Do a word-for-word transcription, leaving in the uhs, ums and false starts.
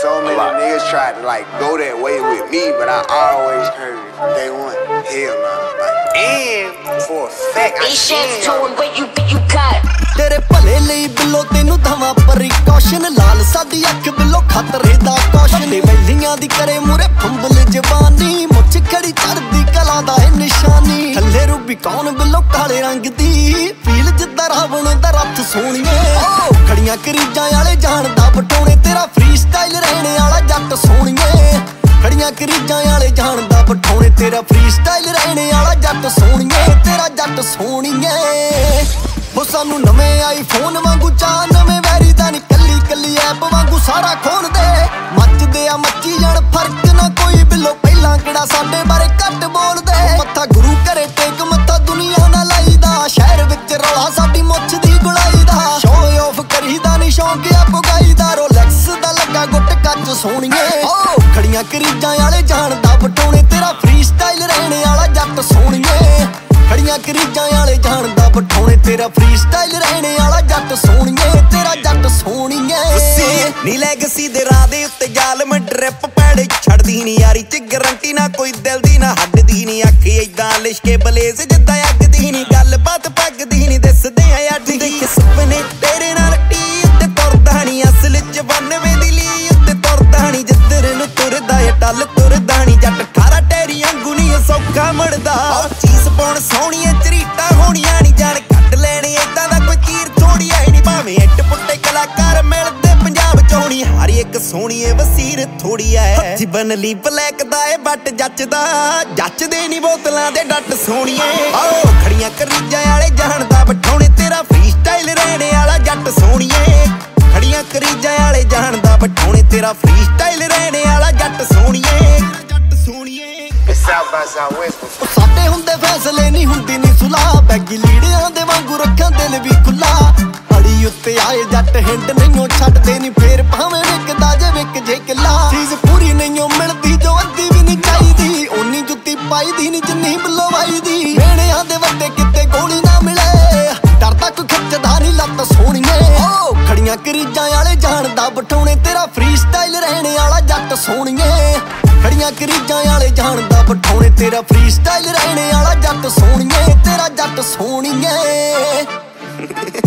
So many niggas tried to like go that way with me, but I always heard they want hell nah. Like, and for a fact, I shit to him, but you, you got तेरे भले ਲਈ ਬਿੱਲੋ ਤੈਨੂੰ ਦਵਾਂ precaution ਲਾਲ ਸਾਡੀ ਅੱਖ ਬਿੱਲੋ ਖਤਰੇ ਦਾ caution ਵੈਲੀਆਂ ਦੀ ਕਰੇ ਮੂਰੇ ਫੰਬਲ ਜ਼ਬਾਨੀ ਮੁੱਛ ਖੜੀ ਚੜਦੀ ਕਲਾ ਦਾ ਇਹ ਨਿਸ਼ਾਨੀ ਥੱਲੇ ਰੂਬੀ ਕੌਣ ਬਿੱਲੋ ਕਾਲੇ ਰੰਗ ਦੀ ਫੀਲ ਜਿੱਦਾਂ ਰਾਵਣ ਦਾ ਰੱਥ ਸੋਹਣੀਏ ਓ ਖੜੀਆਂ ਕਰੀਜਾਂ ਵਾਲੇ ਜਾਣਦਾ ਬਟੋਣੇ ਤੇਰਾ ਫ੍ਰੀ ਸਟਾਈਲ ਰਹਿਣੇ ਵਾਲਾ ਜੱਟ ਸੋਹਣੀਏ ਖੜੀਆਂ ਕਰੀਜਾਂ ਵਾਲੇ ਜਾਣਦਾ ਬਟੋਣੇ ਤੇਰਾ ਫ੍ਰੀ ਸਟਾਈਲ ਰਹਿਣੇ ਵਾਲਾ ਜੱਟ ਸੋਹਣੀਏ ਤੇਰਾ ਜੱਟ ਸੋਹਣੀਏ ਹੋ ਸਾਨੂੰ ਨਵੇਂ ਆਈਫੋਨ ਵਾਂਗੂ ਚਾਹ ਨਵੇਂ ਵੈਰੀ ਦਾ ਨੀ ਕੱਲੀ ਕੱਲੀ ਐਪ ਵਾਂਗੂ ਸਾਰਾ ਖੋਲਦੇ ਮੱਚਦੇ ਆ ਮੱਚੀ ਜਾਣ ਫਰਕ ਨਾ ਕੋਈ ਬਿੱਲੋ ਪਹਿਲਾਂ ਕਿਹੜਾ ਸਾਡੇ ਬਾਰੇ ਘੱਟ ਬੋਲਦੇ ਮੱਥਾ ਗੁਰੂ ਘਰੇ ਟੇਕ ਮੱਥਾ ਦੁਨੀਆ ਨਾਲ ਲਾਈਦਾ ਸ਼ਹਿਰ ਵਿੱਚ ਰੌਲਾ ਸਾਡੀ ਮੁੱਛ ਦੀ ਗੁਲਾਈ ਦਾ ਸ਼ੋਅ ਆਫ ਕਰੀਦਾ ਨੀ ਸ਼ੌਂਕ ਆ ਪੁਗਾਈਦਾ ਰੋਲੈਕਸ ਦਾ ਲੱਗਾ ਗੁੱਟ ਕੱਚ ਸੋਹਣੀਏ ਓ ਖੜੀਆਂ ਕਰੀਜਾਂ ਵਾਲੇ ਜਾਣਦਾ ਬਟੋਣੇ ਤੇਰਾ ਫ੍ਰੀ ਸਟਾਈਲ ਰਹਿਣੇ ਵਾਲਾ ਜੱਟ ਸੋਹਣੀਏ ਖੜੀਆਂ ਕਰੀਜਾਂ ਵਾਲੇ ਜਾਣਦਾ ਬਟੋਣੇ ਤੇਰਾ ਫ੍ਰੀ ਸਟਾਈਲ ਰਹਿਣੇ ਵਾਲਾ ਜੱਟ ਸੋਹਣੀਏ ਤੇਰਾ ਜੱਟ ਸੋਹਣੀਏ ਨੀ ਲੈਗਸੀ ਦੇ ਰਾਹ ਦੇ ਉੱਤੇ ਜ਼ਾਲਮ ਡ੍ਰਿਪ ਪੈੜੇ ਛੱਡਦੀ ਨੀ ਯਾਰੀ ਤੇ ਗਰੰਟੀ ਨਾ ਕੋਈ ਦਿਲ ਦੀ ਨਾ ਹੱਡ ਦੀ ਨੀ ਅੱਖ ਏਦਾਂ ਲਿਸ਼ਕੇ ਬਲੇਜ਼ ਜਿੱਦਾਂ ਅੱਗ ਦੀ ਨੀ ਗੱਲਬਾਤ ਪੱਗਦੀ ਨੀ ਦਿਸਦੇ ਆ ਅੱਡ ਦੇਖ ਸੁਪਨੇ ਤੇਰੇ ਨਾਲ ਟੀ ਉੱਤੇ ਤੁਰਦਾ ਨੀ ਅਸਲ ਚ ਬੰਨਵੇਂ ਦੀ ਲੀ ਉੱਤੇ ਤੁਰਦਾ ਨੀ ਜਿੱਧਰ ਨੂੰ ਤੁਰਦਾ ਏ ਟੱਲ ਤੁਰਦਾ ਨੀ ਜੱਟ ਠਾਰਾ ਟੈਰੀ ਵਾਂਗੂ ਨੀ ਸੌਖਾ ਮੜਦਾ ਚੀਜ਼ ਪਾਉਣ ਸੋਹਣੀਆਂ ਚਰੀਟਾਂ ਹੋਣੀਆਂ ਨੀ ਜਾਣ ਕੱਢ ਲੈਣੀ ਏਦਾਂ ਦਾ ਕੋਈ ਚੀਰ ਥੋੜੀ ਐ ਨੀ ਭਾਵੇਂ ਇੱਟ ਪੁੱਟੇ ਕਲਾਕਾਰ ਮਿਲਦੇ ਪੰਜਾਬ ਚ ਹੋਣੀ ਹਰ ਇੱਕ ਸੋਹਣੀਏ ਵਸੀਰ ਥੋੜੀ ਐ ਹੱਥੀ ਬਨ ਲਈ ਬਲੈਕ ਦਾ ਏ ਬੱਟ ਜੱਚਦਾ ਜੱਚਦੇ ਨੀ ਬੋਤਲਾਂ ਦੇ ਡੱਟ ਸੋਹਣੀਏ ਆਓ ਖੜੀਆਂ ਕਰੀਜਾਂ ਵਾਲੇ ਜਾਣਦਾ ਬਟੋਣੇ ਤੇਰਾ ਫ੍ਰੀ ਸਟਾਈਲ ਰਹਿਣੇ ਵਾਲਾ ਜੱਟ ਸੋਹਣੀਏ ਖੜੀਆਂ ਕਰੀਜਾਂ ਵਾਲੇ ਜਾਣਦਾ ਬਟੋਣੇ ਤੇਰਾ ਫ੍ਰੀ ਸਟਾਈਲ ਰਹਿਣੇ ਵਾਲਾ ਜੱਟ ਸੋਹਣੀਏ ਜੱਟ ਸੋਹਣੀਏ South by Southwest. ਸਾਡੇ ਹੁੰਦੇ ਫੈਸਲੇ ਨਹੀਂ ਹੁੰਦੀ ਨੀ ਸੁਲਾ ਬੈਗੀ ਲੀੜਿਆਂ ਦੇ ਵਾਂਗੂ ਰੱਖਾਂ ਦਿਲ ਵੀ ਖੁੱਲਾ ਅੜੀ ਉੱਤੇ ਆਏ ਜੱਟ ਹਿੰਡ ਨਹੀਂਓ ਛੱਡਦੇ ਨੀ ਫੇਰ ਭਾਵੇਂ ਵਿਕਦਾ ਜੇ ਵਿਕ ਜੇ ਕਿੱਲਾ ਚੀਜ਼ ਪੂਰੀ ਨਹੀਂਓ ਮਿਲਦੀ ਜੋ ਅੱਧੀ ਵੀ ਨਹੀਂ ਚਾਹੀਦੀ ਓਨੀ ਜੁੱਤੀ ਪਾਈਦੀ ਨੀ ਜਿੰਨੀ ਬਲਵਾਈ ਦੀ ਮੇਣਿਆਂ ਦੇ ਵੱਡੇ ਕਿਤੇ ਗੋਲੀ ਨਾ ਮਿਲੇ ਡਰ ਤੱਕ ਖਿੱਚਦਾ ਨੀ ਲੱਤ ਸੋਹਣੀਏ ਓ ਖੜੀਆਂ ਕਰੀਜਾਂ ਵਾਲੇ ਜਾਣਦਾ ਬਟੋਣੇ ਤੇਰਾ ਫ੍ਰੀ ਸਟਾਈਲ ਰਹਿਣੇ ਵਾਲਾ ਜੱਟ ਸੋਹਣੀਏ ਖੜੀਆਂ ਕਰੀਜਾਂ ਵਾਲੇ ਜਾਣਦਾ ਬਟੋਣੇ ਤੇਰਾ ਫ੍ਰੀ ਸਟਾਈਲ ਰਹਿਣੇ ਵਾਲਾ ਜੱਟ ਸੋਹਣੀਏ ਤੇਰਾ ਜੱਟ ਸੋਹਣੀਏ